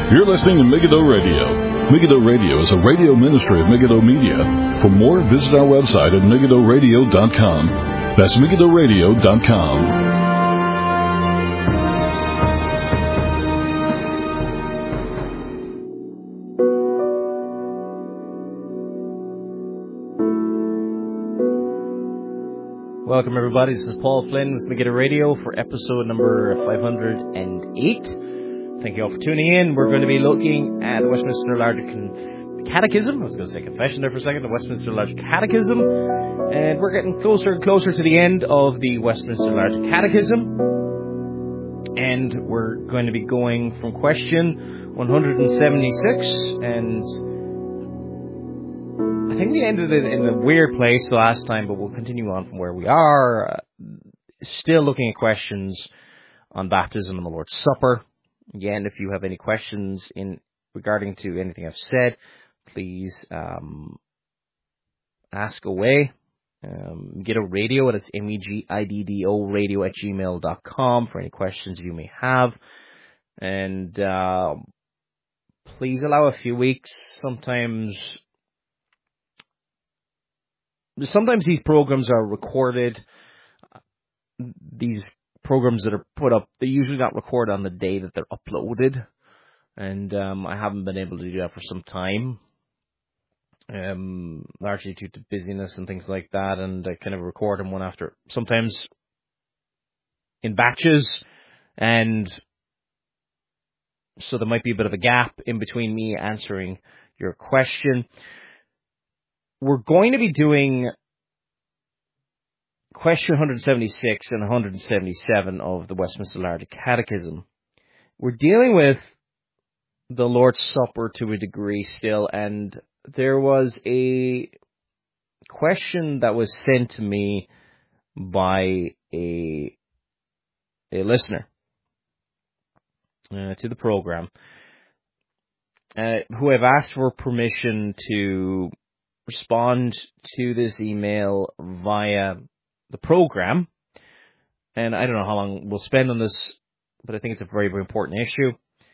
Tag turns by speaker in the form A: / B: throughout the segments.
A: You're listening to Megiddo Radio. Megiddo Radio is a radio ministry of Megiddo Media. For more, visit our website at megiddoradio.com. That's megiddoradio.com.
B: Welcome, everybody. This is Paul Flynn with Megiddo Radio for episode number 508. Thank you all for tuning in. We're going to be looking at the Westminster Larger Catechism. I was going to say confession there for a second. The Westminster Larger Catechism. And we're getting closer and closer to the end of the Westminster Larger Catechism. And we're going to be going from question 176. And I think we ended it in a weird place the last time, but we'll continue on from where we are. Still looking at questions on baptism and the Lord's Supper. Again, if you have any questions regarding to anything I've said, please ask away. Megiddo Radio, it's MEGIDDO radio at gmail.com for any questions you may have. And please allow a few weeks. Sometimes these programs are recorded. These programs that are put up, they're usually not recorded on the day that they're uploaded. And I haven't been able to do that for some time. Largely due to busyness and things like that. And I kind of record them one after, sometimes in batches. And so there might be a bit of a gap in between me answering your question. We're going to be doing question 176 and 177 of the Westminster Larger Catechism. We're dealing with the Lord's Supper to a degree still, and there was a question that was sent to me by a listener to the program, who have asked for permission to respond to this email via the program. And I don't know how long we'll spend on this, but I think it's a very, very important issue.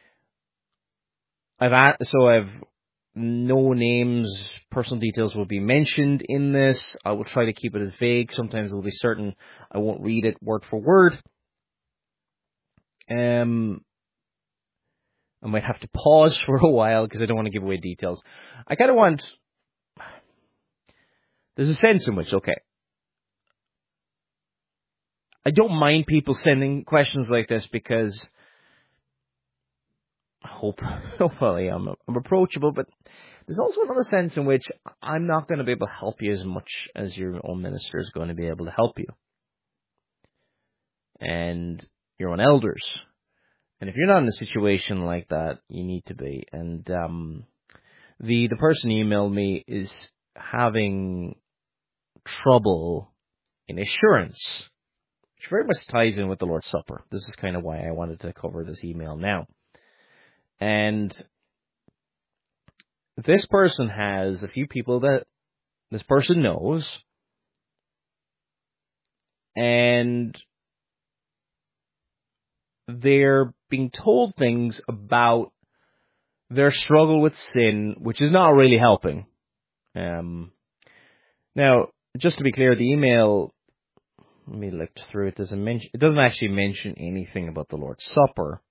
B: I've no names, personal details will be mentioned in this. I will try to keep it as vague. Sometimes it'll be certain I won't read it word for word. I might have to pause for a while because I don't want to give away details. I kind of want... There's a sense in which, okay, I don't mind people sending questions like this because hopefully I'm approachable, but there's also another sense in which I'm not going to be able to help you as much as your own minister is going to be able to help you. And your own elders. And if you're not in a situation like that, you need to be. And the person who emailed me is having trouble in assurance, which very much ties in with the Lord's Supper. This is kind of why I wanted to cover this email now. And this person has a few people that this person knows, and they're being told things about their struggle with sin, which is not really helping. Now, just to be clear, the email, let me look through it. It doesn't actually mention anything about the Lord's Supper.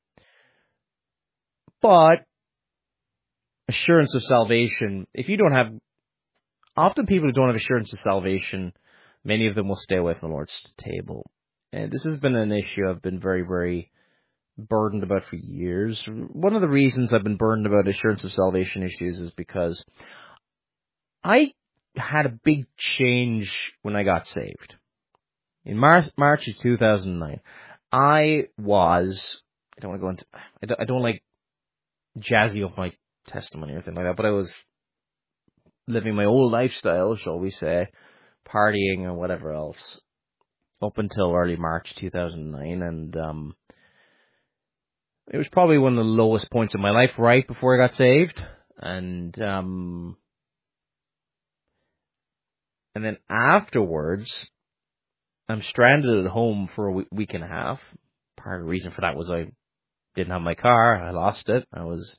B: But assurance of salvation, if you don't have, often people who don't have assurance of salvation, many of them will stay away from the Lord's table. And this has been an issue I've been very, very burdened about for years. One of the reasons I've been burdened about assurance of salvation issues is because I had a big change when I got saved. In March of 2009, I don't want to go into, I don't like jazzy up my testimony or anything like that, but I was living my old lifestyle, shall we say, partying and whatever else, up until early March 2009, and it was probably one of the lowest points in my life right before I got saved, and then afterwards, I'm stranded at home for a week and a half. Part of the reason for that was I didn't have my car. I lost it. I was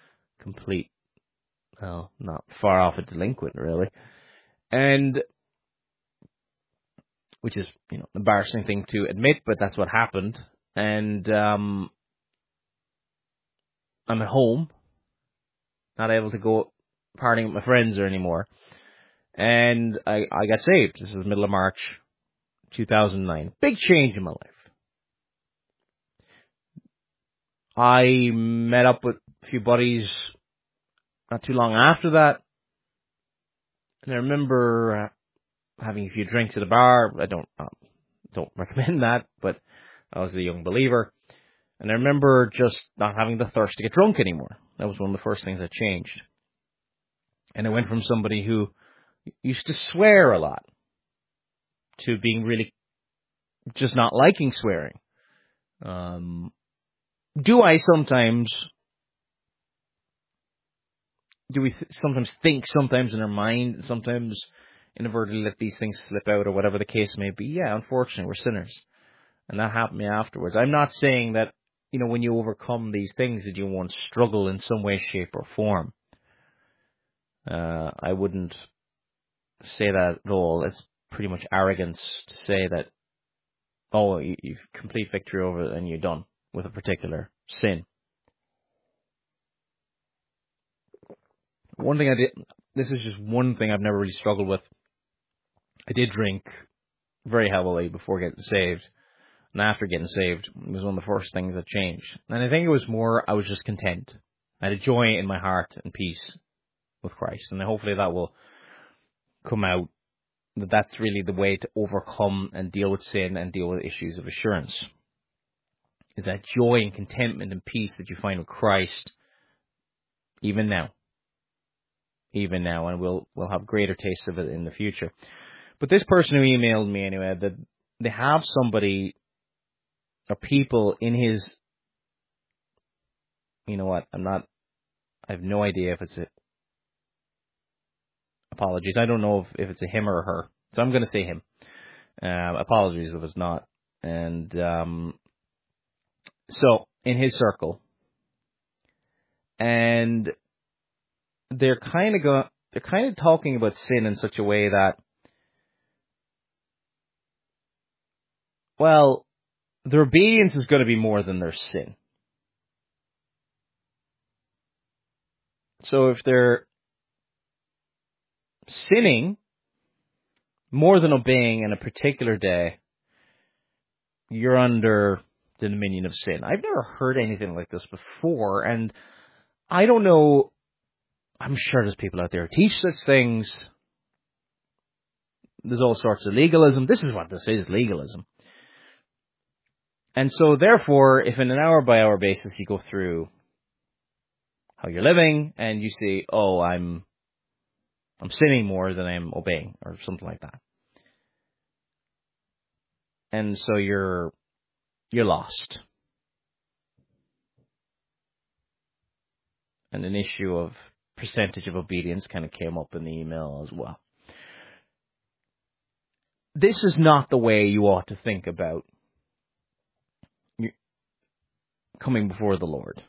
B: not far off a delinquent, really. And, which is, an embarrassing thing to admit, but that's what happened. And, I'm at home, not able to go partying with my friends or anymore. And I got saved. This was middle of March, 2009. Big change in my life. I met up with a few buddies not too long after that. And I remember having a few drinks at a bar. I don't recommend that, but I was a young believer. And I remember just not having the thirst to get drunk anymore. That was one of the first things that changed. And I went from somebody who used to swear a lot to being really just not liking swearing. Do we sometimes think sometimes in our mind, sometimes inadvertently let these things slip out or whatever the case may be? Yeah, unfortunately, we're sinners. And that happened to me afterwards. I'm not saying that, when you overcome these things that you won't struggle in some way, shape, or form. I wouldn't say that at all. It's pretty much arrogance to say that, you've complete victory over it and you're done with a particular sin. One thing this is just one thing I've never really struggled with. I did drink very heavily before getting saved. And after getting saved, it was one of the first things that changed. And I think it was more, I was just content. I had a joy in my heart and peace with Christ. And hopefully that will come out, that that's really the way to overcome and deal with sin and deal with issues of assurance. Is that joy and contentment and peace that you find with Christ, even now. Even now, and we'll have greater tastes of it in the future. But this person who emailed me anyway, that they have somebody or people in his, I have no idea if it's apologies. I don't know if it's a him or a her. So I'm going to say him. Apologies if it's not. And so in his circle, and they're kind of talking about sin in such a way that, well, their obedience is going to be more than their sin. So if they're sinning more than obeying in a particular day, you're under the dominion of sin. I've never heard anything like this before, and I don't know. I'm sure there's people out there who teach such things. There's all sorts of legalism. This is what this is, legalism. And so, therefore, if in an hour-by-hour basis you go through how you're living and you say, I'm sinning more than I'm obeying, or something like that. And so you're lost. And an issue of percentage of obedience kind of came up in the email as well. This is not the way you ought to think about coming before the Lord.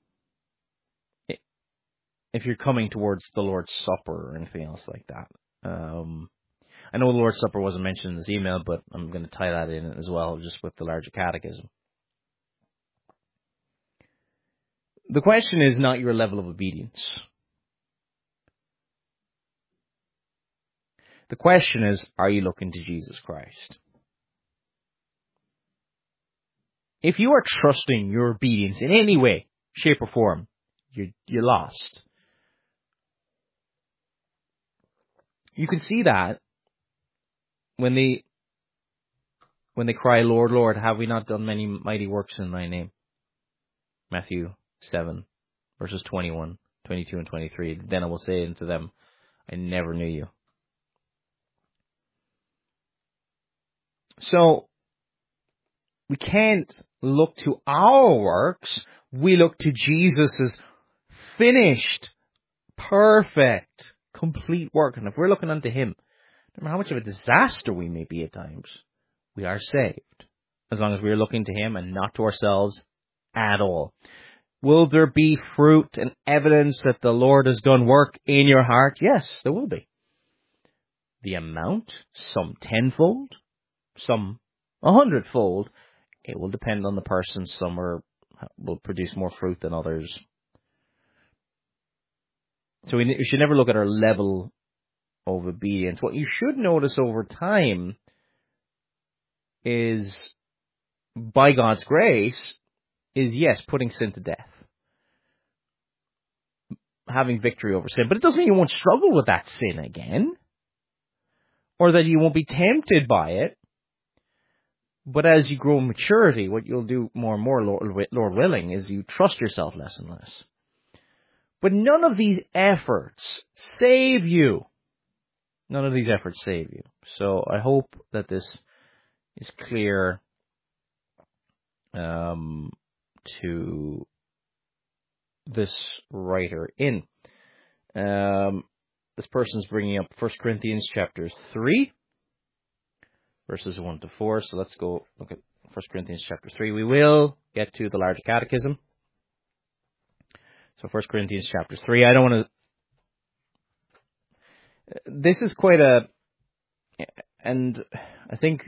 B: If you're coming towards the Lord's Supper or anything else like that. I know the Lord's Supper wasn't mentioned in this email, but I'm going to tie that in as well, just with the larger catechism. The question is not your level of obedience. The question is, are you looking to Jesus Christ? If you are trusting your obedience in any way, shape, or form, you're lost. You can see that when they cry, Lord, Lord, have we not done many mighty works in thy name? Matthew 7, verses 21, 22, and 23. Then I will say unto them, I never knew you. So, we can't look to our works. We look to Jesus' finished, perfect, complete work. And if we're looking unto him, no matter how much of a disaster we may be at times, we are saved. As long as we are looking to him and not to ourselves at all. Will there be fruit and evidence that the Lord has done work in your heart? Yes, there will be. The amount, some 10-fold, some 100-fold, it will depend on the person. Some will produce more fruit than others. So we should never look at our level of obedience. What you should notice over time is, by God's grace, is yes, putting sin to death. Having victory over sin. But it doesn't mean you won't struggle with that sin again. Or that you won't be tempted by it. But as you grow in maturity, what you'll do more and more, Lord willing, is you trust yourself less and less. But none of these efforts save you. None of these efforts save you. So I hope that this is clear to this writer in. This person's bringing up 1 Corinthians chapter 3, verses 1 to 4. So let's go look at 1 Corinthians chapter 3. We will get to the larger catechism. So 1 Corinthians chapter 3. I don't want to... This is quite a... And I think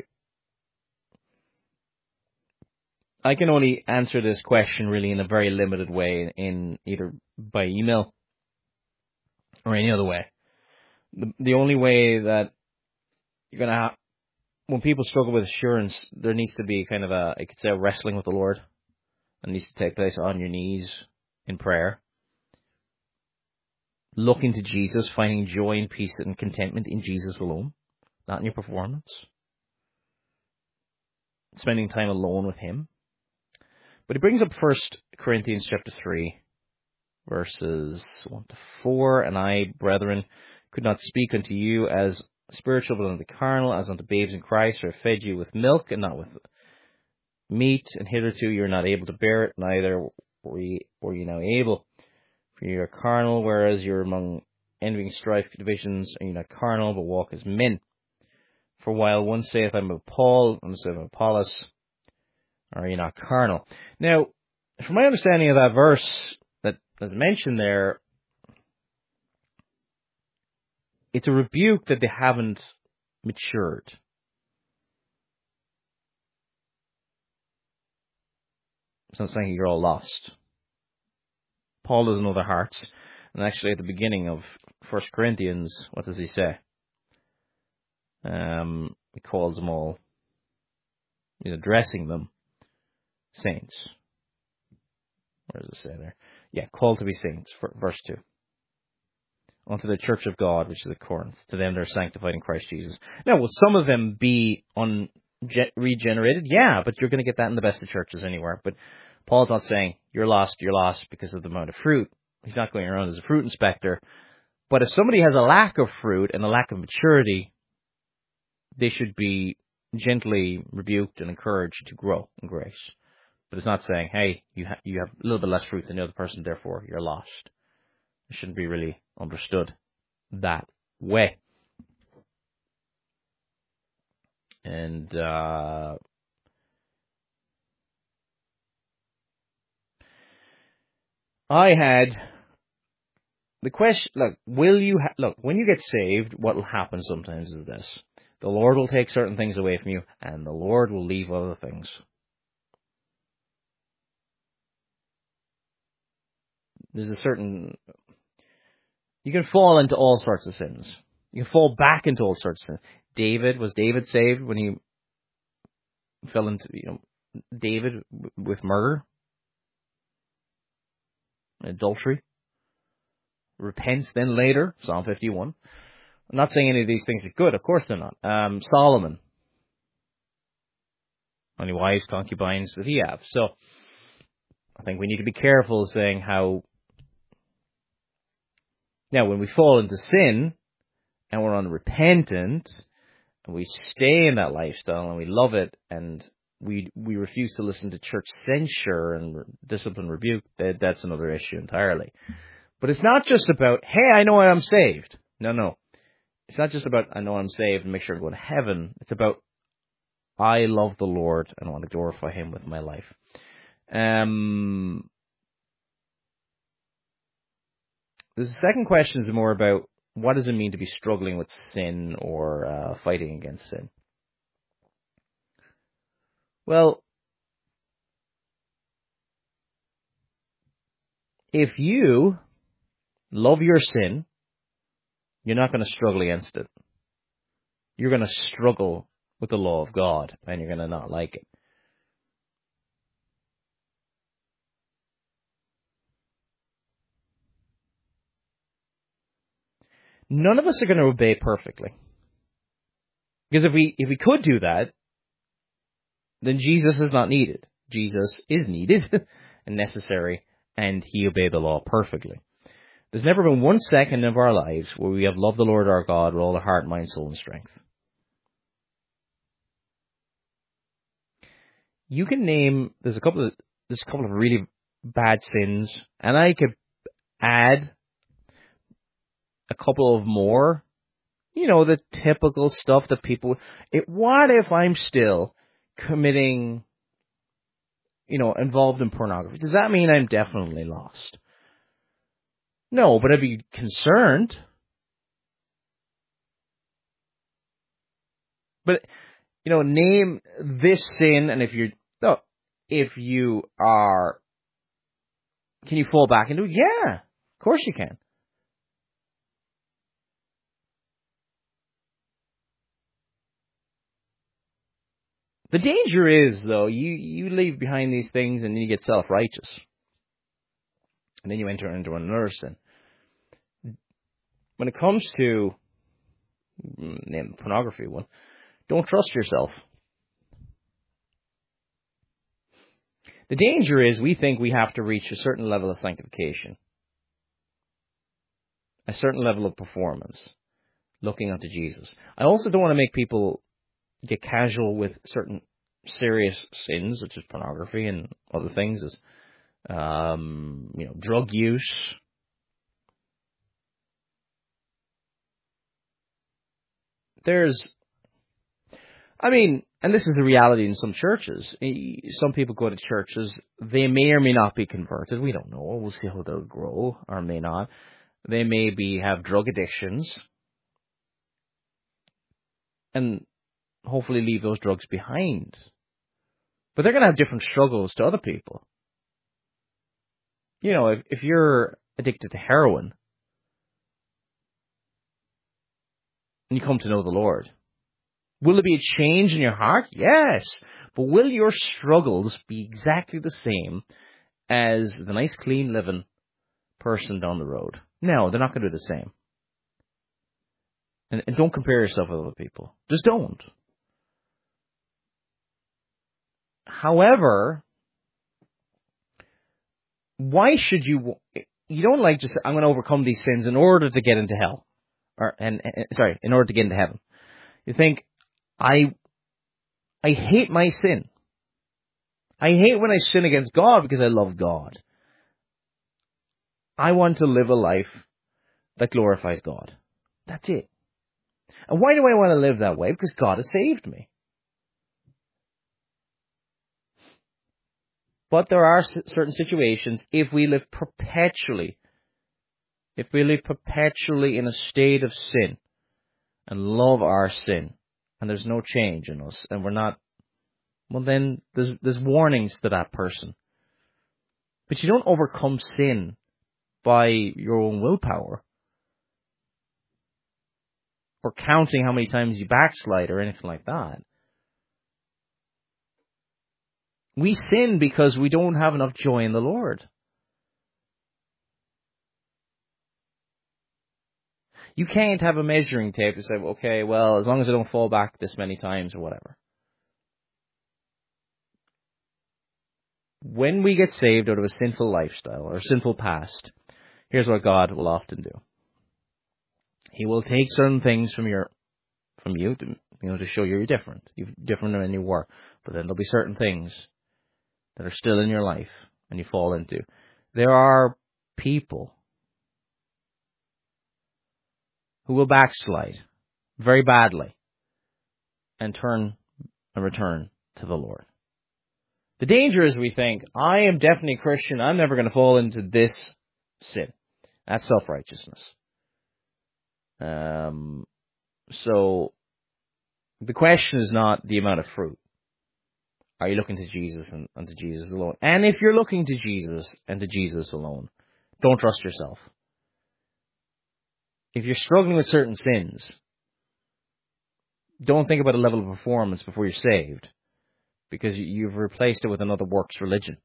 B: I can only answer this question really in a very limited way, in either by email or any other way. The only way that you're going to have... When people struggle with assurance, there needs to be kind of a wrestling with the Lord. It needs to take place on your knees in prayer. Looking to Jesus, finding joy and peace and contentment in Jesus alone, not in your performance. Spending time alone with Him. But he brings up 1 Corinthians chapter 3, verses 1 to 4. And I, brethren, could not speak unto you as spiritual, but unto carnal, as unto babes in Christ, or fed you with milk and not with meat, and hitherto you are not able to bear it, neither were ye now able. For you are carnal, whereas you are among envying, strife, divisions, and you are not carnal, but walk as men. For while one saith, I am of Paul, and saith, I am of Apollos, are you not carnal? Now, from my understanding of that verse that is mentioned there, it's a rebuke that they haven't matured. It's not saying you're all lost. Paul doesn't know their hearts. And actually at the beginning of 1 Corinthians, what does he say? He calls them all, addressing them, saints. Where does it say there? Yeah, called to be saints, verse 2. Unto the church of God, which is at Corinth, to them that are sanctified in Christ Jesus. Now, will some of them be regenerated? Yeah, but you're going to get that in the best of churches anywhere. But Paul's not saying you're lost because of the amount of fruit. He's not going around as a fruit inspector. But if somebody has a lack of fruit and a lack of maturity, they should be gently rebuked and encouraged to grow in grace. But it's not saying, hey, you have a little bit less fruit than the other person, therefore you're lost. It shouldn't be really understood that way. And I had the question, look, when you get saved, what will happen sometimes is this. The Lord will take certain things away from you, and the Lord will leave other things. There's a certain... You can fall into all sorts of sins. You can fall back into all sorts of sins. Was David saved when he fell into, David with murder? Adultery? Repents then later, Psalm 51. I'm not saying any of these things are good, of course they're not. Solomon. How many wives, concubines did he have? So, I think we need to be careful saying how... Now, when we fall into sin, and we're unrepentant, and we stay in that lifestyle, and we love it, and we refuse to listen to church censure and discipline rebuke, that's another issue entirely. But it's not just about, hey, I know I'm saved. No. It's not just about, I know I'm saved and make sure I'm going to heaven. It's about, I love the Lord and I want to glorify Him with my life. The second question is more about what does it mean to be struggling with sin or fighting against sin? Well, if you love your sin, you're not going to struggle against it. You're going to struggle with the law of God, and you're going to not like it. None of us are going to obey perfectly. Because if we could do that, then Jesus is not needed. Jesus is needed and necessary, and he obeyed the law perfectly. There's never been 1 second of our lives where we have loved the Lord our God with all our heart, mind, soul, and strength. You can name, there's a couple of really bad sins, and I could add a couple of more, the typical stuff that people, what if I'm still committing, involved in pornography? Does that mean I'm definitely lost? No, but I'd be concerned. But, name this sin, and if you are, can you fall back into it? Yeah, of course you can. The danger is, though, you leave behind these things and then you get self-righteous. And then you enter into another sin. When it comes to, name the pornography one, don't trust yourself. The danger is we think we have to reach a certain level of sanctification, a certain level of performance, looking unto Jesus. I also don't want to make people get casual with certain serious sins, such as pornography and other things, as drug use. And this is a reality in some churches. Some people go to churches, they may or may not be converted. We don't know. We'll see how they'll grow, or may not. They may have drug addictions, and hopefully leave those drugs behind. But they're going to have different struggles to other people. If you're addicted to heroin, and you come to know the Lord, will there be a change in your heart? Yes. But will your struggles be exactly the same as the nice, clean living person down the road? No, they're not going to do the same. And don't compare yourself with other people. Just don't. However, why should you don't just say, I'm going to overcome these sins in order to get into hell. In order to get into heaven. You think, I hate my sin. I hate when I sin against God because I love God. I want to live a life that glorifies God. That's it. And why do I want to live that way? Because God has saved me. But there are certain situations, if we live perpetually in a state of sin and love our sin, and there's no change in us, and we're not, well then there's warnings to that person. But you don't overcome sin by your own willpower, or counting how many times you backslide or anything like that. We sin because we don't have enough joy in the Lord. You can't have a measuring tape to say, okay, well, as long as I don't fall back this many times or whatever. When we get saved out of a sinful lifestyle or sinful past, here's what God will often do. He will take certain things from you to show you're different. You're different than you were. But then there'll be certain things that are still in your life and you fall into. There are people who will backslide very badly and return to the Lord. The danger is we think, I am definitely a Christian, I'm never going to fall into this sin. That's self-righteousness. So the question is not the amount of fruit. Are you looking to Jesus and to Jesus alone? And if you're looking to Jesus and to Jesus alone, don't trust yourself. If you're struggling with certain sins, don't think about a level of performance before you're saved, because you've replaced it with another works religion.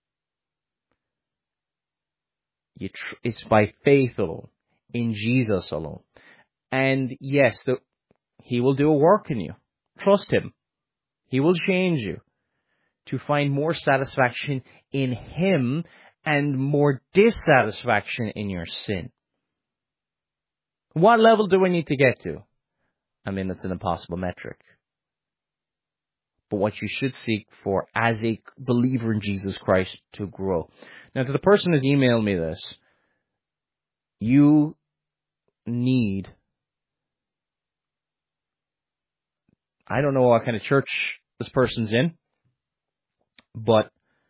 B: It's by faith alone, in Jesus alone. And yes, He will do a work in you. Trust Him. He will change you to find more satisfaction in Him and more dissatisfaction in your sin. What level do we need to get to? I mean, it's an impossible metric. But what you should seek for as a believer in Jesus Christ to grow. Now, to the person who's emailed me this, you need, I don't know what kind of church this person's in, but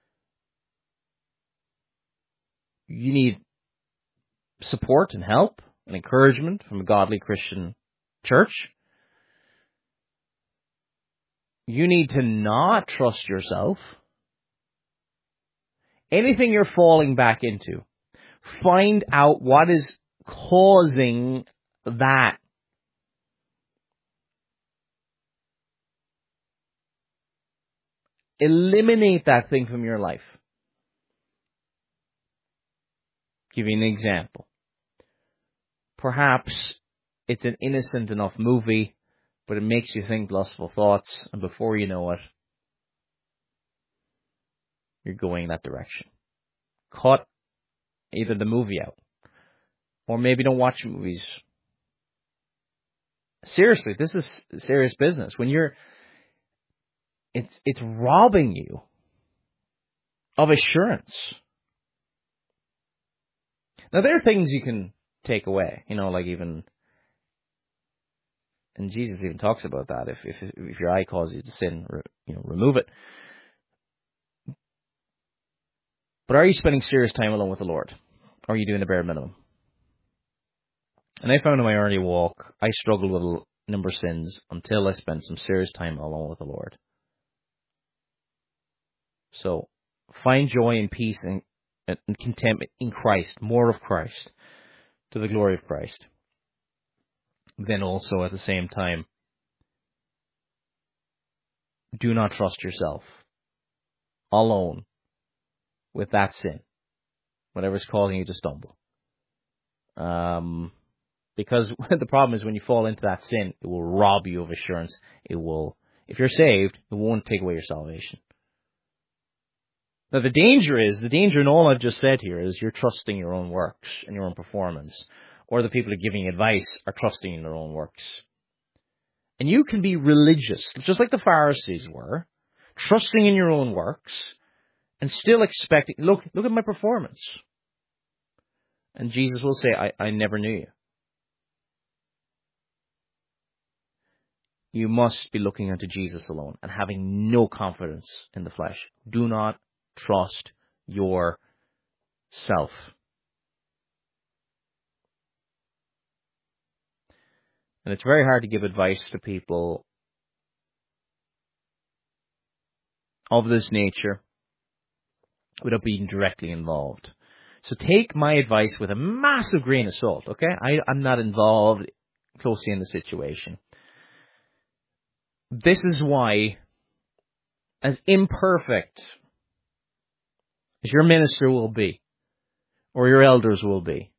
B: you need support and help and encouragement from a godly Christian church. You need to not trust yourself. Anything you're falling back into, find out what is causing that. Eliminate that thing from your life. Give you an example. Perhaps it's an innocent enough movie, but it makes you think lustful thoughts, and before you know it, you're going that direction. Cut either the movie out, or maybe don't watch movies. Seriously, this is serious business. When it's robbing you of assurance. Now, there are things you can take away, like even, and Jesus even talks about that. If your eye causes you to sin, remove it. But are you spending serious time alone with the Lord? Or are you doing the bare minimum? And I found in my early walk, I struggled with a number of sins until I spent some serious time alone with the Lord. So, find joy and peace and contentment in Christ, more of Christ, to the glory of Christ. Then also, at the same time, do not trust yourself alone with that sin, whatever's causing you to stumble. Because the problem is when you fall into that sin, it will rob you of assurance. If you're saved, it won't take away your salvation. Now, the danger in all I've just said here is you're trusting your own works and your own performance, or the people who are giving advice are trusting in their own works. And you can be religious, just like the Pharisees were, trusting in your own works, and still expecting, look at my performance. And Jesus will say, I never knew you. You must be looking unto Jesus alone and having no confidence in the flesh. Do not trust yourself. And it's very hard to give advice to people of this nature without being directly involved. So take my advice with a massive grain of salt, okay? I'm not involved closely in the situation. This is why, as imperfect as your minister will be, or your elders will be,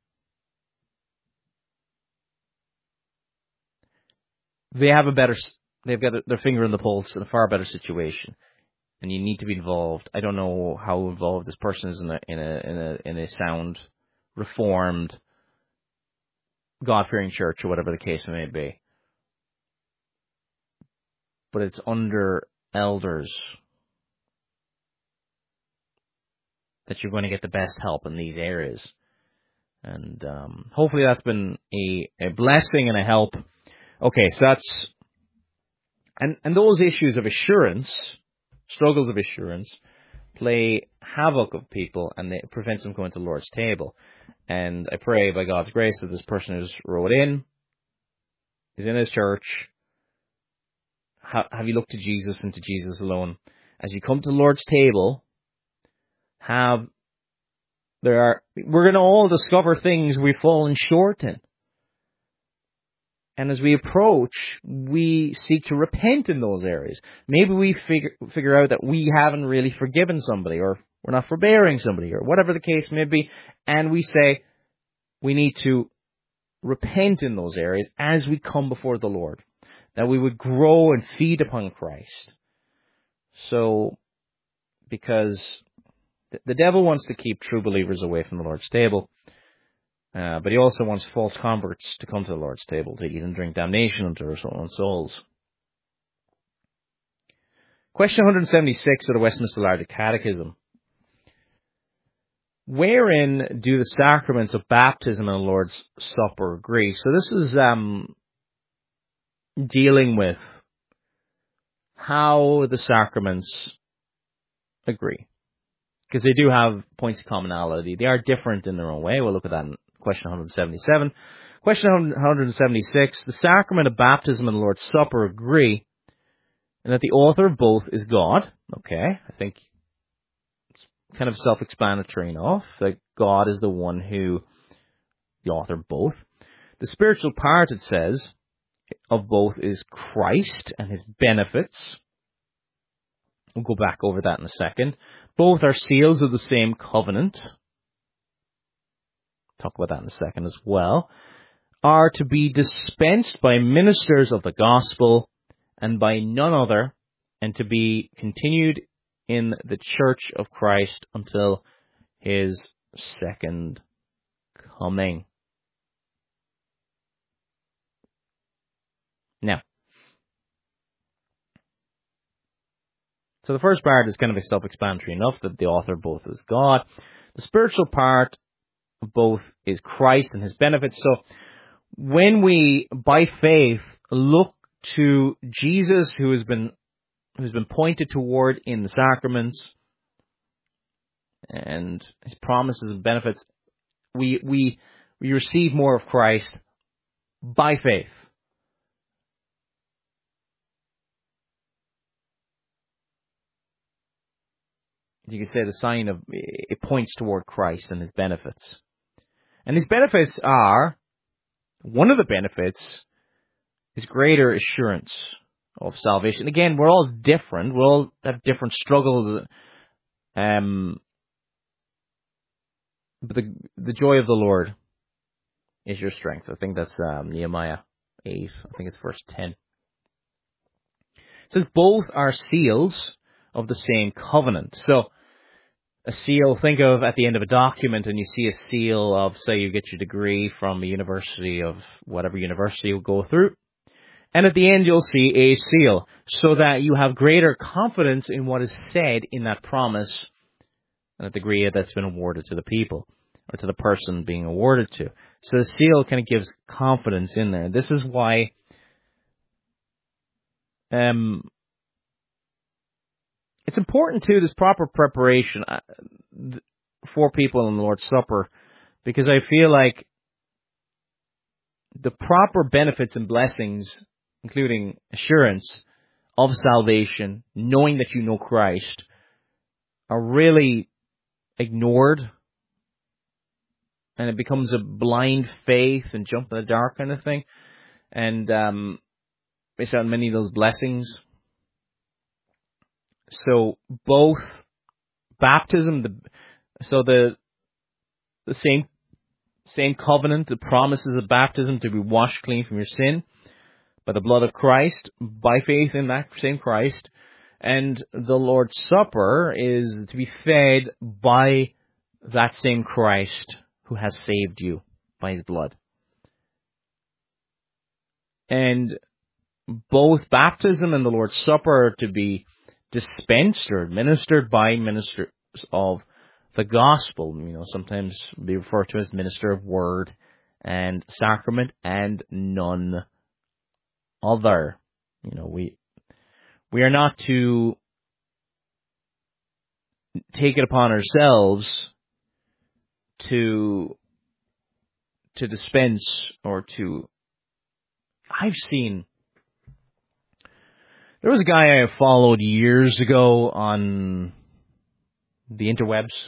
B: they've got their finger on the pulse in a far better situation. And you need to be involved. I don't know how involved this person is in a sound, reformed, God-fearing church or whatever the case may be. But it's under elders that you're going to get the best help in these areas. And hopefully that's been a blessing and a help. Okay, so that's... And those issues of assurance, struggles of assurance, play havoc of people, and it prevents them going to the Lord's table. And I pray by God's grace that this person who's wrote in, is in his church. Have you looked to Jesus and to Jesus alone? As you come to the Lord's table, we're going to all discover things we've fallen short in. And as we approach, we seek to repent in those areas. Maybe we figure out that we haven't really forgiven somebody, or we're not forbearing somebody, or whatever the case may be. And we say we need to repent in those areas as we come before the Lord, that we would grow and feed upon Christ. So, because the devil wants to keep true believers away from the Lord's table, but he also wants false converts to come to the Lord's table to eat and drink damnation unto their own souls. Question 176 of the Westminster Larger Catechism. Wherein do the sacraments of baptism and the Lord's Supper agree? So this is dealing with how the sacraments agree. Because they do have points of commonality. They are different in their own way. We'll look at that in question 177. Question 176. The sacrament of baptism and the Lord's Supper agree in that the author of both is God. Okay, I think it's kind of self-explanatory enough that God is the one who, the author of both. The spiritual part, it says, of both is Christ and his benefits. We'll go back over that in a second. Both are seals of the same covenant. Talk about that in a second as well. Are to be dispensed by ministers of the gospel and by none other, and to be continued in the church of Christ until his second coming. Now, so the first part is kind of self-explanatory enough that the author of both is God. The spiritual part of both is Christ and his benefits. So when we, by faith, look to Jesus, who's been pointed toward in the sacraments, and his promises and benefits, we receive more of Christ by faith. You could say the sign of it points toward Christ and his benefits. And his benefits are, one of the benefits is greater assurance of salvation. Again, we're all different. We all have different struggles. But the joy of the Lord is your strength. I think that's Nehemiah 8. I think it's verse 10. It says both are seals of the same covenant. So a seal, think of at the end of a document and you see a seal of, say you get your degree from a university of whatever university you'll go through. And at the end you'll see a seal, so that you have greater confidence in what is said in that promise and the degree that's been awarded to the people, or to the person being awarded to. So the seal kind of gives confidence in there. This is why it's important too, this proper preparation for people in the Lord's Supper, because I feel like the proper benefits and blessings, including assurance of salvation, knowing that you know Christ, are really ignored, and it becomes a blind faith and jump in the dark kind of thing, and miss out on many of those blessings. So both baptism, the same covenant, the promises of baptism to be washed clean from your sin by the blood of Christ, by faith in that same Christ, and the Lord's Supper is to be fed by that same Christ who has saved you by his blood. And both baptism and the Lord's Supper are to be dispensed or administered by ministers of the gospel. You know, sometimes be referred to as minister of word and sacrament, and none other. You know, we are not to take it upon ourselves to dispense or to... There was a guy I followed years ago on the interwebs,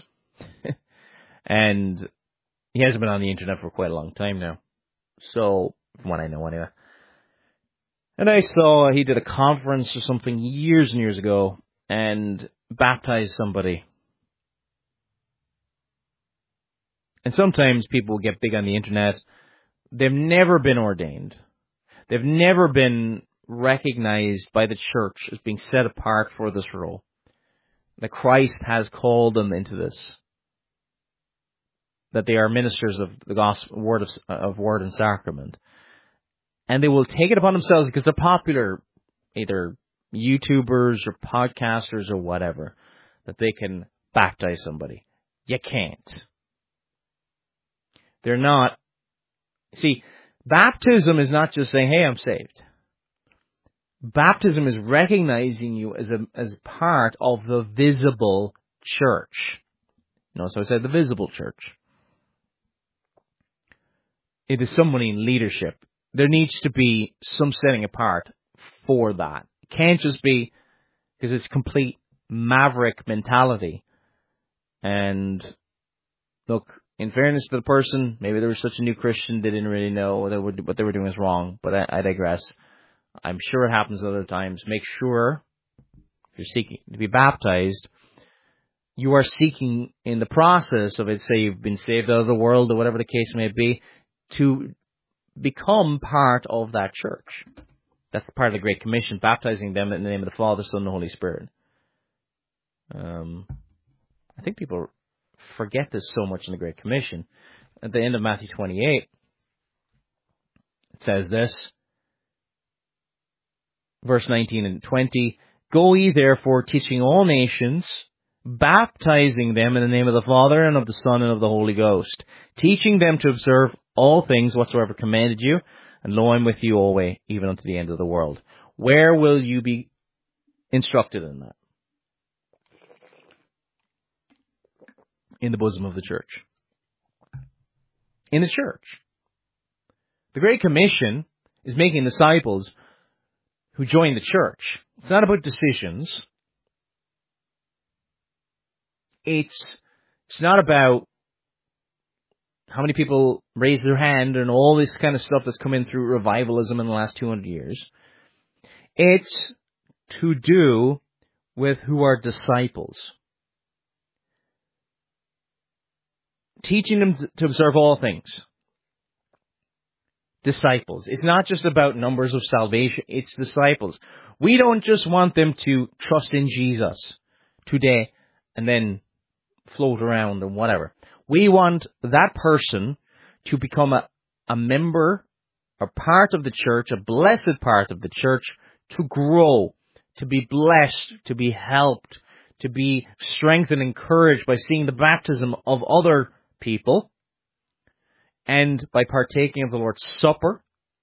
B: and he hasn't been on the internet for quite a long time now. So, from what I know anyway. And I saw he did a conference or something years and years ago and baptized somebody. And sometimes people get big on the internet. They've never been ordained. They've never been recognized by the church as being set apart for this role. That Christ has called them into this. That they are ministers of the gospel, word and sacrament. And they will take it upon themselves because they're popular, either YouTubers or podcasters or whatever, that they can baptize somebody. You can't. They're not. See, baptism is not just saying, hey, I'm saved. Baptism is recognizing you as part of the visible church. So I said the visible church. It is somebody in leadership. There needs to be some setting apart for that. It can't just be because it's complete maverick mentality. And look, in fairness to the person, maybe they were such a new Christian, they didn't really know what they were doing was wrong. But I digress. I'm sure it happens other times. Make sure if you're seeking to be baptized, you are seeking in the process of it, say you've been saved out of the world or whatever the case may be, to become part of that church. That's part of the Great Commission, baptizing them in the name of the Father, Son, and the Holy Spirit. I think people forget this so much in the Great Commission. At the end of Matthew 28, it says this, verse 19 and 20, Go ye therefore, teaching all nations, baptizing them in the name of the Father, and of the Son, and of the Holy Ghost, teaching them to observe all things whatsoever commanded you, and lo, I'm with you always, even unto the end of the world. Where will you be instructed in that? In the bosom of the church. In the church. The Great Commission is making disciples who join the church. It's not about decisions. It's not about how many people raise their hand and all this kind of stuff that's come in through revivalism in the last 200 years. It's to do with who are disciples. Teaching them to observe all things. Disciples. It's not just about numbers of salvation. It's disciples. We don't just want them to trust in Jesus today and then float around and whatever. We want that person to become a member, a part of the church, a blessed part of the church, to grow, to be blessed, to be helped, to be strengthened and encouraged by seeing the baptism of other people, and by partaking of the Lord's Supper,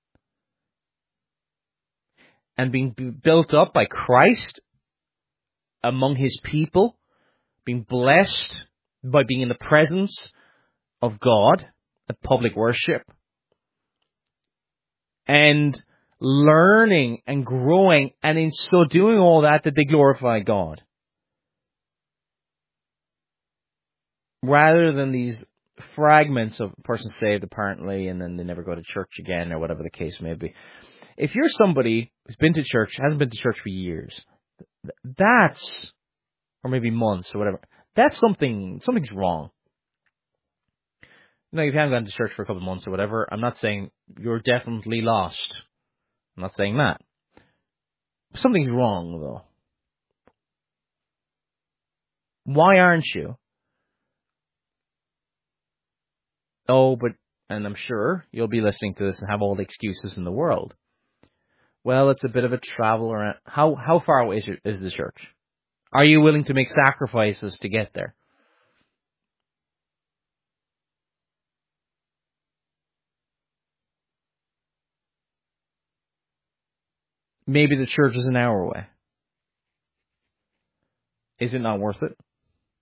B: and being built up by Christ among His people, being blessed by being in the presence of God at public worship, and learning and growing, and in so doing all that they glorify God. Rather than these fragments of a person saved apparently and then they never go to church again or whatever the case may be. If you're somebody who's been to church, hasn't been to church for years, that's, or maybe months or whatever, that's something's wrong. If you haven't gone to church for a couple of months or whatever, I'm not saying you're definitely lost. I'm not saying that. Something's wrong though. Why aren't you? Oh, and I'm sure you'll be listening to this and have all the excuses in the world. Well, it's a bit of a travel around. How far away is the church? Are you willing to make sacrifices to get there? Maybe the church is an hour away. Is it not worth it?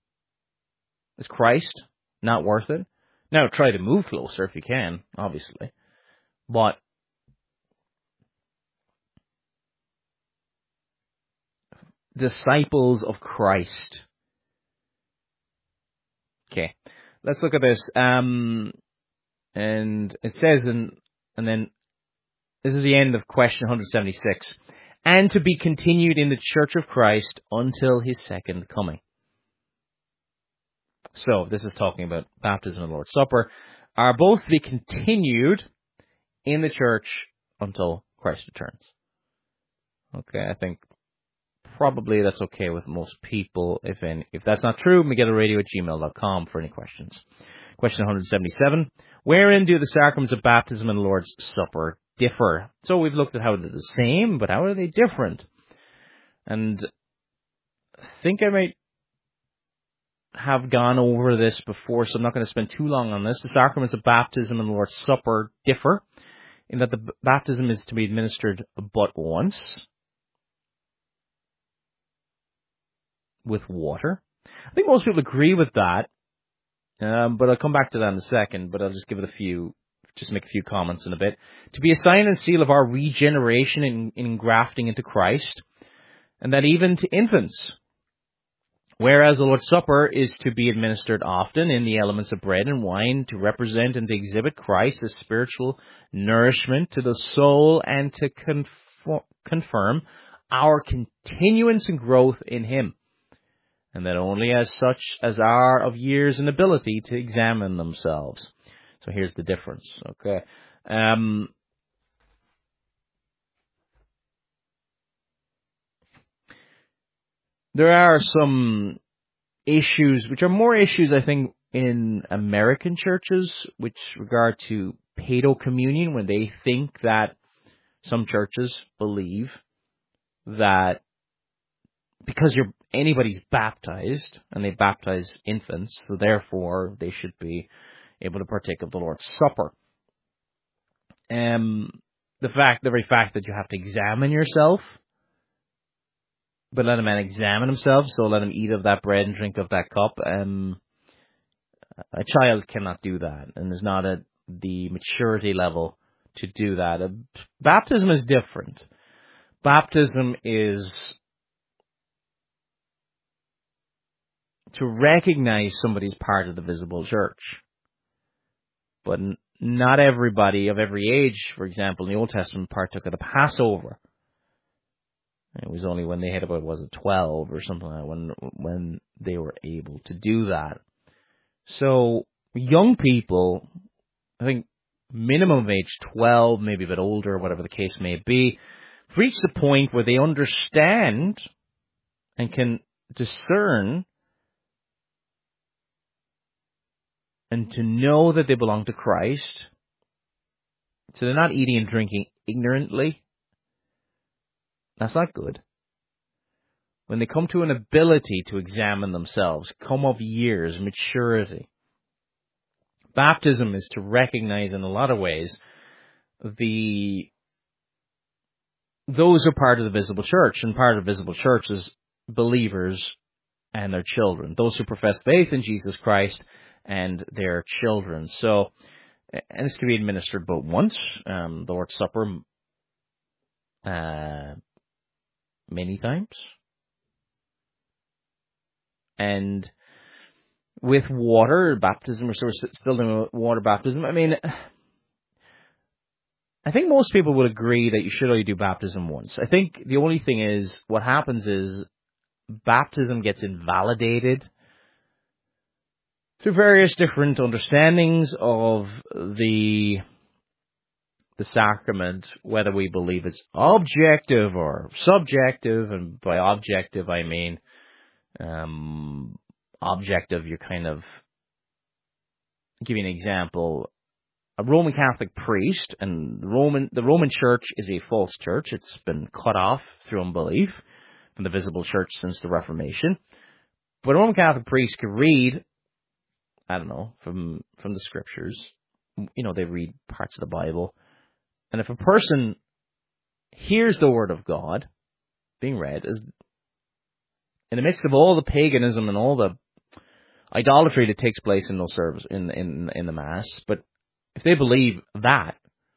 B: Is Christ not worth it? Now, try to move closer if you can, obviously. But disciples of Christ. Okay, let's look at this. And it says, and then this is the end of question 176. And to be continued in the church of Christ until his second coming. So, this is talking about baptism and Lord's Supper. Are both to be continued in the church until Christ returns. Okay, I think probably that's okay with most people. If that's not true, megiddoradio@gmail.com for any questions. Question 177. Wherein do the sacraments of baptism and Lord's Supper differ? So we've looked at how they're the same, but how are they different? And I think I might have gone over this before, so I'm not going to spend too long on this. The sacraments of baptism and Lord's Supper differ in that the baptism is to be administered but once with water. I think most people agree with that, but I'll come back to that in a second, but I'll just give it make a few comments in a bit. To be a sign and seal of our regeneration in engrafting into Christ, and that even to infants. Whereas the Lord's Supper is to be administered often in the elements of bread and wine to represent and to exhibit Christ as spiritual nourishment to the soul and to confirm our continuance and growth in Him. And that only as such as are of years and ability to examine themselves. So here's the difference, okay? There are some issues, which are more issues, I think, in American churches, which regard to paedocommunion, when they think that some churches believe that because anybody's baptized, and they baptize infants, so therefore they should be able to partake of the Lord's Supper. The very fact that you have to examine yourself, but let a man examine himself, so let him eat of that bread and drink of that cup. A child cannot do that, and is not at the maturity level to do that. Baptism is different. Baptism is to recognize somebody's part of the visible church. But not everybody of every age, for example, in the Old Testament, partook of the Passover. It was only when they hit about, 12 or something like that, when they were able to do that. So, young people, I think minimum of age 12, maybe a bit older, whatever the case may be, reach the point where they understand and can discern and to know that they belong to Christ. So they're not eating and drinking ignorantly. That's not good. When they come to an ability to examine themselves, come of years, maturity. Baptism is to recognize in a lot of ways those are part of the visible church, and part of the visible church is believers and their children. Those who profess faith in Jesus Christ and their children. So, and it's to be administered but once. The Lord's Supper, many times. And with water baptism, so we're still doing water baptism. I mean, I think most people would agree that you should only do baptism once. I think the only thing is, what happens is, baptism gets invalidated through various different understandings of the sacrament, whether we believe it's objective or subjective, and by objective I mean objective, you're kind of, I'll give you an example. A Roman Catholic priest, and the Roman Church is a false church. It's been cut off through unbelief from the visible church since the Reformation. But a Roman Catholic priest could read, I don't know, from the scriptures. You know, they read parts of the Bible. And if a person hears the word of God being read, as in the midst of all the paganism and all the idolatry that takes place in those service in the Mass. But if they believe that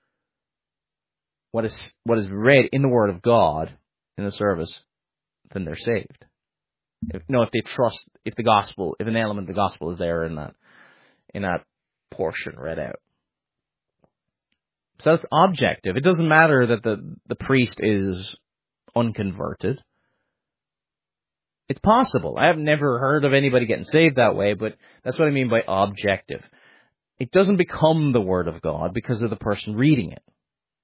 B: what is read in the Word of God in the service, then they're saved. If they trust, if an element of the gospel is there in that portion read out. So that's objective. It doesn't matter that the priest is unconverted. It's possible. I have never heard of anybody getting saved that way, but that's what I mean by objective. It doesn't become the Word of God because of the person reading it.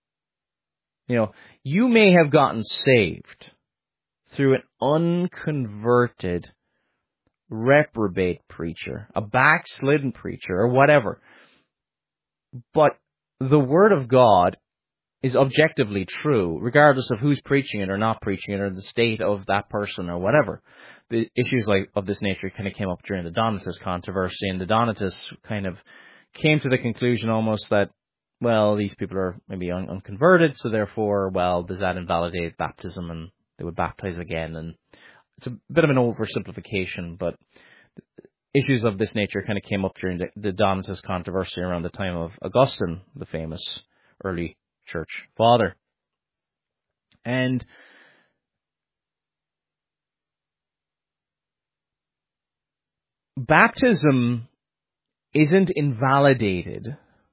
B: You may have gotten saved through an unconverted, reprobate preacher, a backslidden preacher, or whatever. But the Word of God is objectively true, regardless of who's preaching it or not preaching it, or the state of that person or whatever. The issues of this nature kind of came up during the Donatist controversy, and the Donatists kind of came to the conclusion almost that, well, these people are maybe unconverted, so therefore, well, does that invalidate baptism, and they would baptize again? And it's a bit of an oversimplification, but issues of this nature kind of came up during the Donatist controversy around the time of Augustine, the famous early church father. And baptism isn't invalidated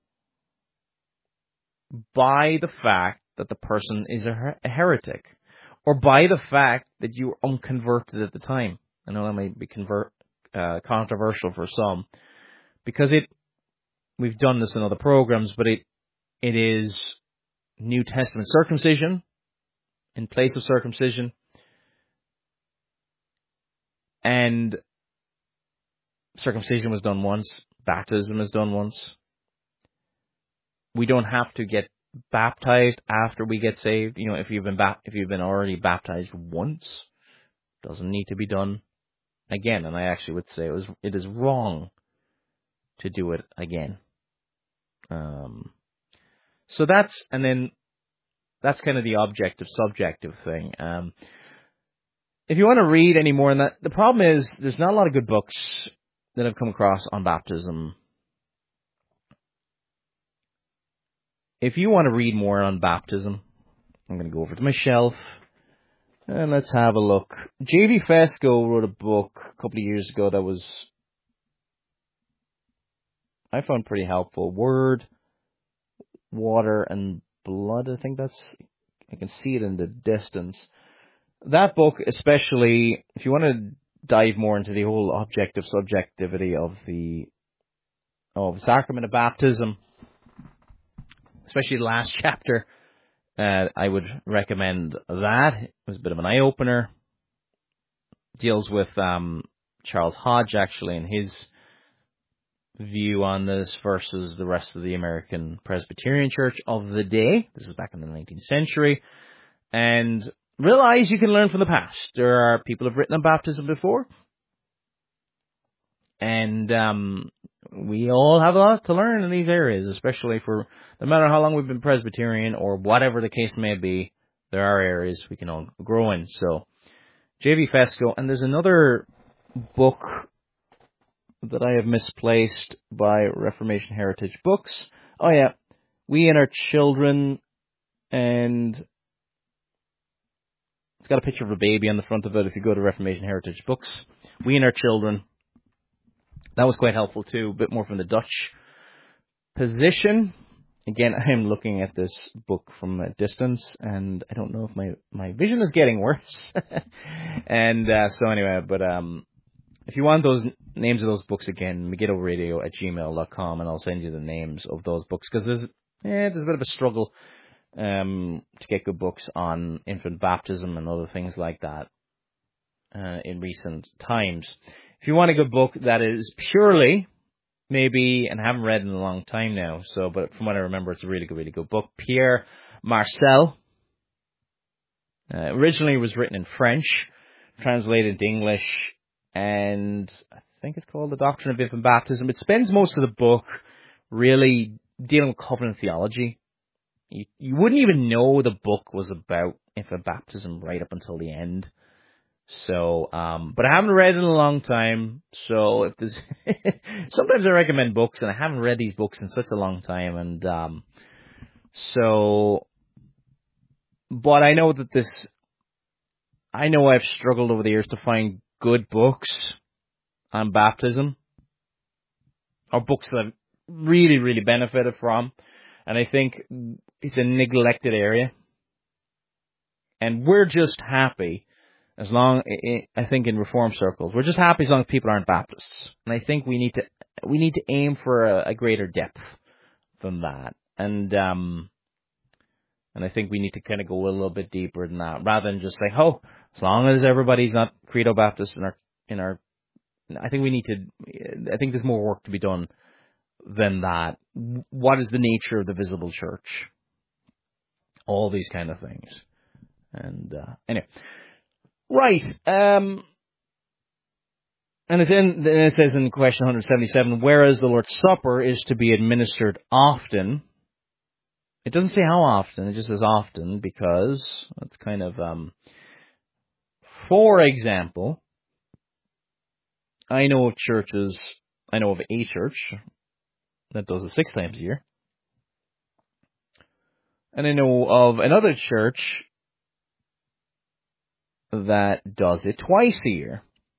B: by the fact that the person is a heretic, or by the fact that you were unconverted at the time. I know that might be controversial for some, because we've done this in other programs, but it is New Testament circumcision in place of circumcision, and circumcision was done once, baptism is done once. We don't have to get baptized after we get saved. If you've been already baptized once, it doesn't need to be done again. And I actually would say it is wrong to do it again. So that's kind of the objective subjective thing. If you want to read any more on that, the problem is there's not a lot of good books that I've come across on baptism. If you want to read more on baptism, I'm going to go over to my shelf and let's have a look. J.B. Fesko wrote a book a couple of years ago that I found pretty helpful. Word, Water, and Blood. I think I can see it in the distance. That book, especially if you want to dive more into the whole objective subjectivity of the sacrament of baptism, especially the last chapter, I would recommend that. It was a bit of an eye-opener. Deals with Charles Hodge, actually, and his view on this versus the rest of the American Presbyterian Church of the day. This is back in the 19th century. And realize you can learn from the past. There are people who have written on baptism before. And we all have a lot to learn in these areas, especially for no matter how long we've been Presbyterian or whatever the case may be, there are areas we can all grow in. So, J.B. Fesko, and there's another book that I have misplaced by Reformation Heritage Books. Oh yeah, We and Our Children, and it's got a picture of a baby on the front of it if you go to Reformation Heritage Books. We and Our Children. That was quite helpful too, a bit more from the Dutch position. Again, I'm looking at this book from a distance, and I don't know if my vision is getting worse. And so anyway, but if you want those names of those books again, megiddoradio@gmail.com, and I'll send you the names of those books, because there's a bit of a struggle to get good books on infant baptism and other things like that in recent times. If you want a good book that is purely, maybe, and I haven't read in a long time now, but from what I remember, it's a really good book. Pierre Marcel. Originally it was written in French, translated into English, and I think it's called The Doctrine of Infant Baptism. It spends most of the book really dealing with covenant theology. You wouldn't even know the book was about infant baptism right up until the end. So, but I haven't read in a long time. So if there's, sometimes I recommend books, and I haven't read these books in such a long time. And, but I know that I know I've struggled over the years to find good books on baptism, or books that I've really, really benefited from. And I think it's a neglected area. And we're just happy as long, I think in Reform circles, we're just happy as long as people aren't Baptists. And I think we need to aim for a greater depth than that. And I think we need to kind of go a little bit deeper than that, rather than just say, oh, as long as everybody's not Credo Baptist in our, I think there's more work to be done than that. What is the nature of the visible church? All these kind of things. And, anyway. Right. And it says in question 177, whereas the Lord's Supper is to be administered often. It doesn't say how often, it just says often, because it's kind of, for example, I know of a church that does it 6 times a year. And I know of another church that does it twice a year.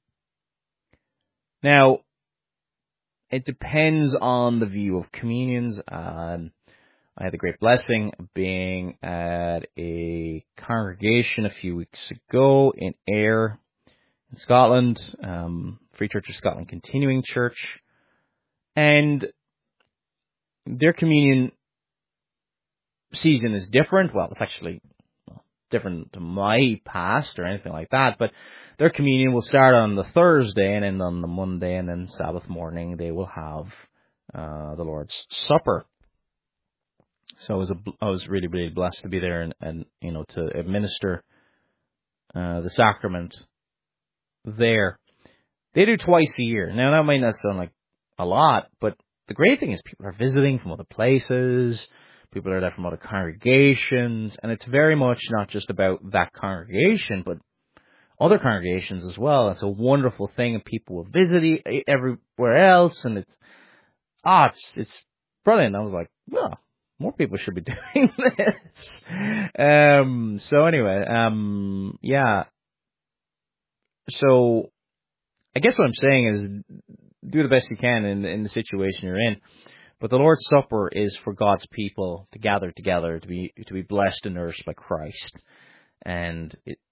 B: Now, it depends on the view of communions. I had the great blessing of being at a congregation a few weeks ago in Ayr, in Scotland, Free Church of Scotland Continuing Church, and their communion season is different. Well, it's actually different to my past or anything like that, but their communion will start on the Thursday, and then on the Monday, and then Sabbath morning they will have the Lord's Supper. So I was really, really blessed to be there and to administer the sacrament there. They do twice a year. Now, that might not sound like a lot, but the great thing is people are visiting from other places. People are there from other congregations, and it's very much not just about that congregation, but other congregations as well. It's a wonderful thing, and people will visit everywhere else, and it's brilliant. I was like, well, more people should be doing this. So anyway, yeah. So I guess what I'm saying is do the best you can in the situation you're in. But the Lord's Supper is for God's people to gather together, to be blessed and nourished by Christ. And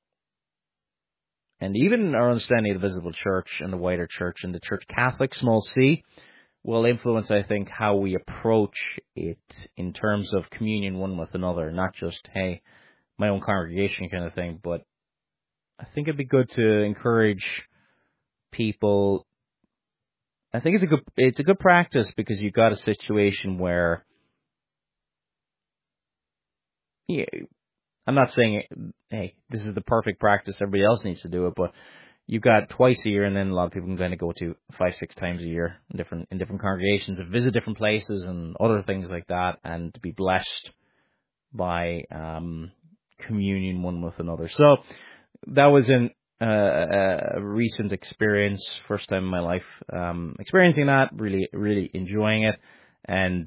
B: even our understanding of the visible church and the wider church and the Church Catholic, small c, will influence, I think, how we approach it in terms of communion one with another, not just, hey, my own congregation kind of thing, but I think it'd be good to encourage people. I think it's a good practice, because you've got a situation where, yeah, I'm not saying, hey, this is the perfect practice, everybody else needs to do it, but you've got twice a year, and then a lot of people can kind of go to 5-6 times a year in different congregations and visit different places and other things like that, and to be blessed by communion one with another. So that was a recent experience, first time in my life experiencing that, really, really enjoying it, and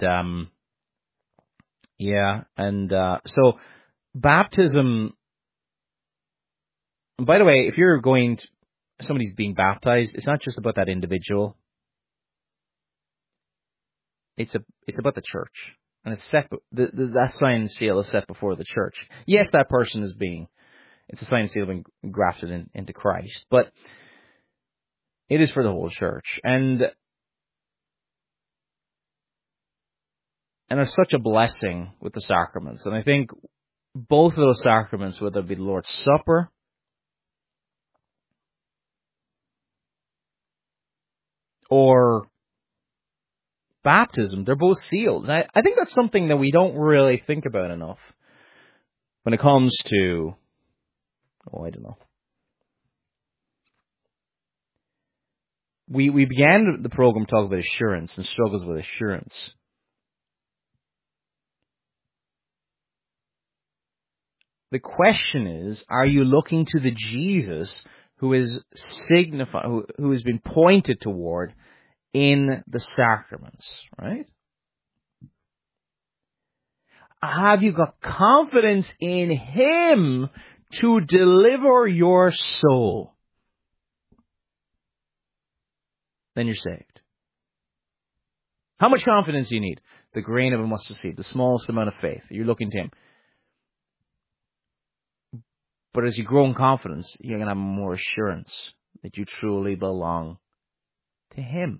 B: so baptism. By the way, if you're somebody's being baptized, it's not just about that individual. It's about the church, and it's set. That sign and seal is set before the church. Yes, that person is it's a sign and seal being grafted into Christ, but it is for the whole church, and there's such a blessing with the sacraments, and I think both of those sacraments, whether it be the Lord's Supper or baptism, they're both seals. I think that's something that we don't really think about enough when it comes to, I don't know. We began the program talking about assurance and struggles with assurance. The question is, are you looking to the Jesus who is signified, who has been pointed toward in the sacraments, right? Have you got confidence in Him to deliver your soul? Then you're saved. How much confidence do you need? The grain of a mustard seed, the smallest amount of faith. You're looking to Him. But as you grow in confidence, you're going to have more assurance that you truly belong to Him.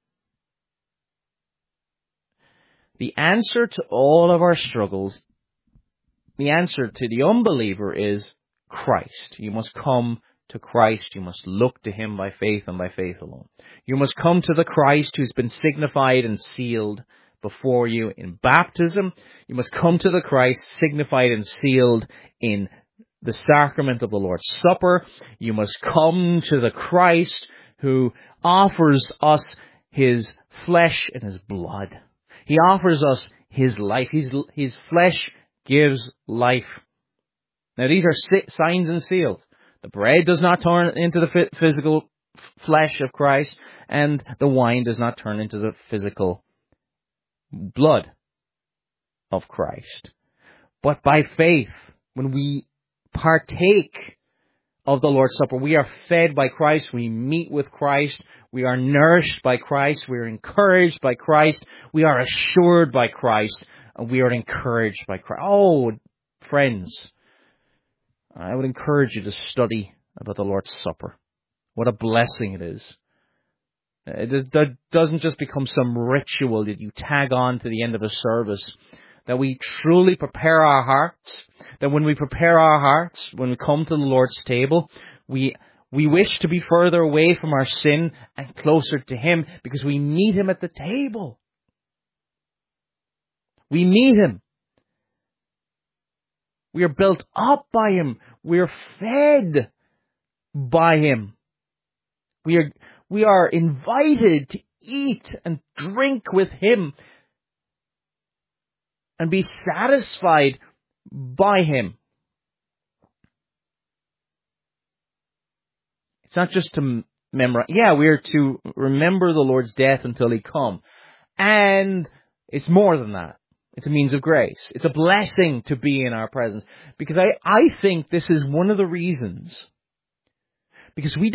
B: The answer to all of our struggles, the answer to the unbeliever is Christ. You must come to Christ. You must look to Him by faith and by faith alone. You must come to the Christ who's been signified and sealed before you in baptism. You must come to the Christ signified and sealed in the sacrament of the Lord's Supper. You must come to the Christ who offers us His flesh and His blood. He offers us His life. His flesh gives life. Now these are signs and seals. The bread does not turn into the physical flesh of Christ, and the wine does not turn into the physical blood of Christ. But by faith, when we partake of the Lord's Supper, we are fed by Christ, we meet with Christ, we are nourished by Christ, we are encouraged by Christ, we are assured by Christ, and we are encouraged by Christ. Oh, friends, I would encourage you to study about the Lord's Supper. What a blessing it is. It doesn't just become some ritual that you tag on to the end of a service. That we truly prepare our hearts. That when we prepare our hearts, when we come to the Lord's table, we wish to be further away from our sin and closer to Him because we meet Him at the table. We meet Him. We are built up by Him. We are fed by Him. We are invited to eat and drink with Him and be satisfied by Him. It's not just to memorize. Yeah, we are to remember the Lord's death until He come. And it's more than that. It's a means of grace. It's a blessing to be in our presence. Because I think this is one of the reasons. Because we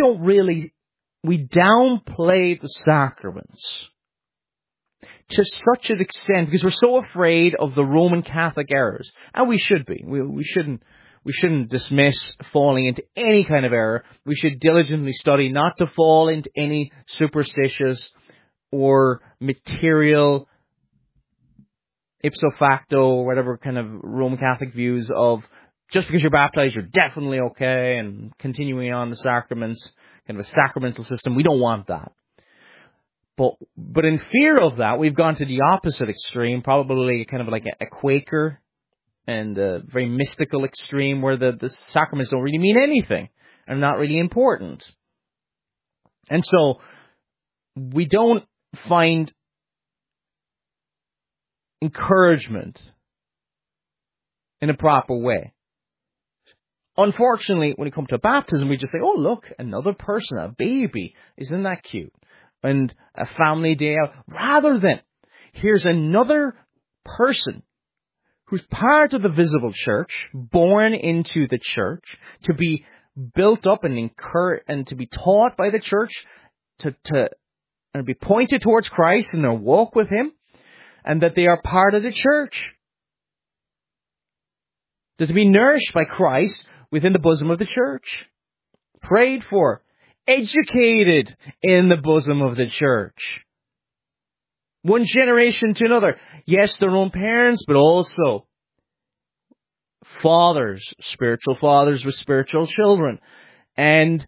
B: downplay the sacraments to such an extent because we're so afraid of the Roman Catholic errors. And we should be. We shouldn't dismiss falling into any kind of error. We should diligently study not to fall into any superstitious or material ipso facto or whatever kind of Roman Catholic views of just because you're baptized, you're definitely okay, and continuing on the sacraments, kind of a sacramental system. We don't want that. But in fear of that, we've gone to the opposite extreme, probably kind of like a Quaker and a very mystical extreme where the sacraments don't really mean anything and not really important. And so we don't find encouragement in a proper way. Unfortunately, when it comes to baptism, we just say, oh, look, another person, a baby. Isn't that cute? And a family day out. Rather than, here's another person who's part of the visible church, born into the church, to be built up and encouraged, and to be taught by the church, and be pointed towards Christ in their walk with Him, and that they are part of the church. They're to be nourished by Christ within the bosom of the church. Prayed for. Educated in the bosom of the church. One generation to another. Yes, their own parents, but also fathers, spiritual fathers with spiritual children. And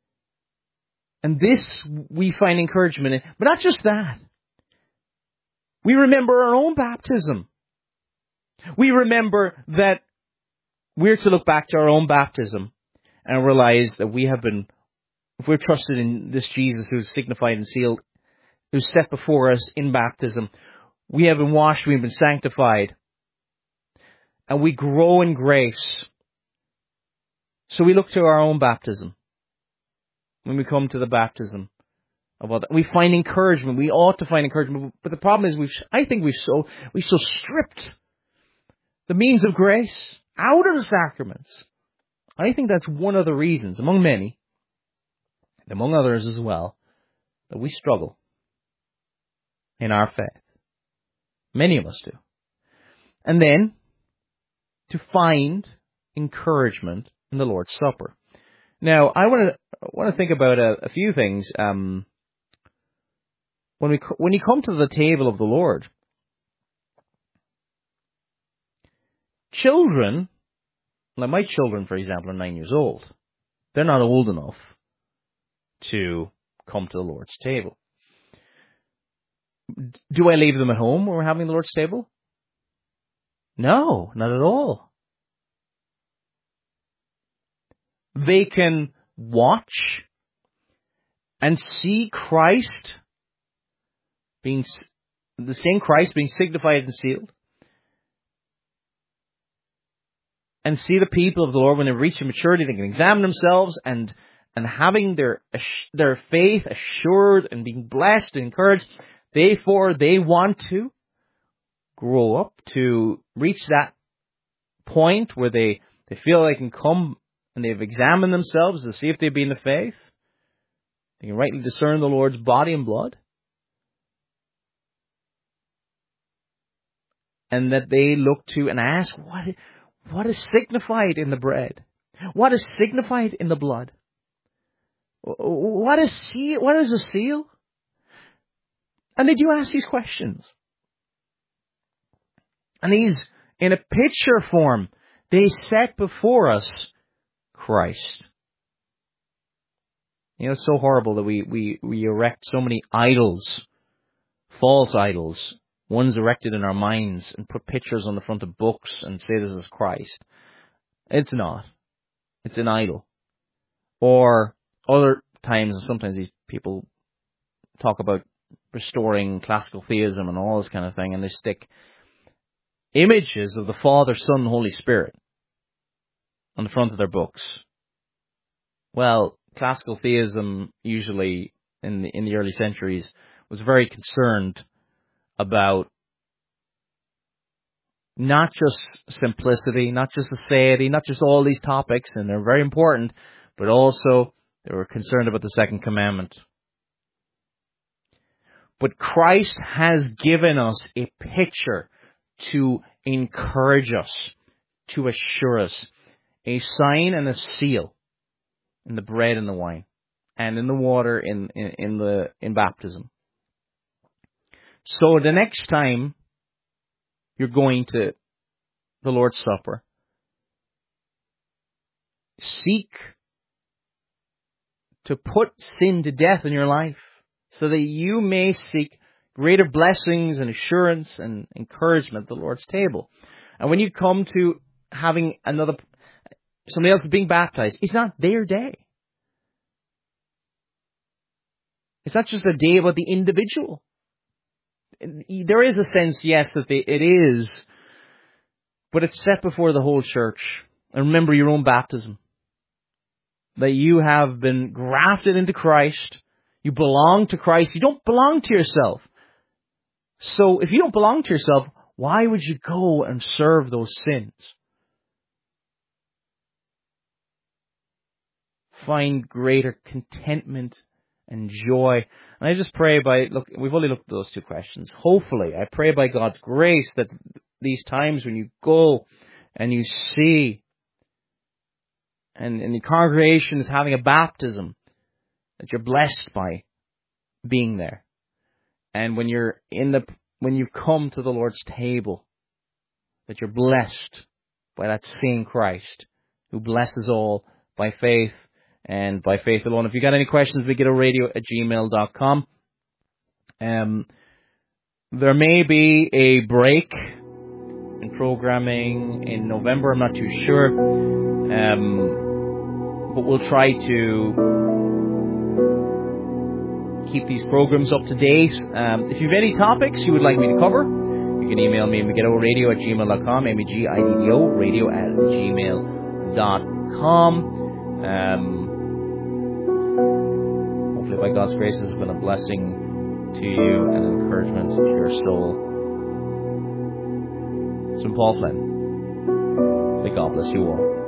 B: this we find encouragement in. But not just that. We remember our own baptism. We remember that we're to look back to our own baptism and realize that we have been, if we're trusted in this Jesus who's signified and sealed, who's set before us in baptism, we have been washed, we've been sanctified, and we grow in grace. So we look to our own baptism when we come to the baptism of other. We find encouragement. We ought to find encouragement. But the problem is, I think we've so stripped the means of grace out of the sacraments. I think that's one of the reasons, among many, and among others as well, that we struggle in our faith. Many of us do. And then, to find encouragement in the Lord's Supper. Now, I want to think about a few things. When you come to the table of the Lord, children, like my children, for example, are 9 years old. They're not old enough to come to the Lord's table. Do I leave them at home when we're having the Lord's table? No, not at all. They can watch and see Christ the same Christ being signified and sealed, and see the people of the Lord when they reach maturity. They can examine themselves and having their faith assured and being blessed and encouraged. Therefore, they want to grow up to reach that point where they feel they can come and they've examined themselves to see if they've been in the faith. They can rightly discern the Lord's body and blood. And that they look to and ask, what is signified in the bread? What is signified in the blood? What is a seal? And they do ask these questions. And these, in a picture form, they set before us Christ. You know, it's so horrible that we erect so many idols, false idols, ones erected in our minds, and put pictures on the front of books and say this is Christ. It's not. It's an idol. Or other times, sometimes these people talk about restoring classical theism and all this kind of thing, and they stick images of the Father, Son, and Holy Spirit on the front of their books. Well, classical theism, usually in the early centuries, was very concerned about not just simplicity, not just aseity, not just all these topics, and they're very important, but also they were concerned about the second commandment. But Christ has given us a picture to encourage us, to assure us, a sign and a seal in the bread and the wine, and in the water in baptism. So the next time you're going to the Lord's Supper, seek to put sin to death in your life, so that you may seek greater blessings and assurance and encouragement at the Lord's table. And when you come to having somebody else is being baptized, it's not their day. It's not just a day about the individual. There is a sense, yes, that it is, but it's set before the whole church. And remember your own baptism, that you have been grafted into Christ. You belong to Christ. You don't belong to yourself. So if you don't belong to yourself, why would you go and serve those sins? Find greater contentment and joy. And I just pray we've only looked at those two questions. Hopefully, I pray by God's grace that these times when you go and you see and the congregation is having a baptism, that you're blessed by being there. And when you've come to the Lord's table, that you're blessed by that same Christ who blesses all by faith and by faith alone. If you got any questions, MigidoRadio@gmail.com. There may be a break in programming in November. I'm not too sure. But we'll try to keep these programs up to date. If you have any topics you would like me to cover, you can email me at MigidoRadio@gmail.com, MEGIDDO radio@gmail.com. hopefully by God's grace this has been a blessing to you and an encouragement to your soul. It's been Paul Flynn. May God bless you all.